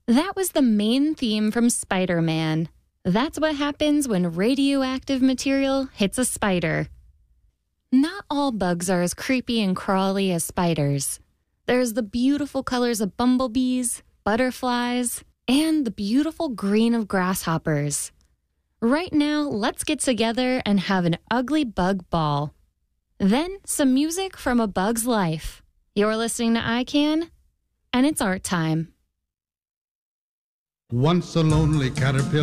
That was the main theme from Spider-Man. That's what happens when radioactive material hits a spider. Not all bugs are as creepy and crawly as spiders. There's the beautiful colors of bumblebees, butterflies, and the beautiful green of grasshoppers. Right now, let's get together and have an ugly bug ball. Then, some music from a bug's life. You're listening to ICANN, and it's art time. Once a lonely caterpillar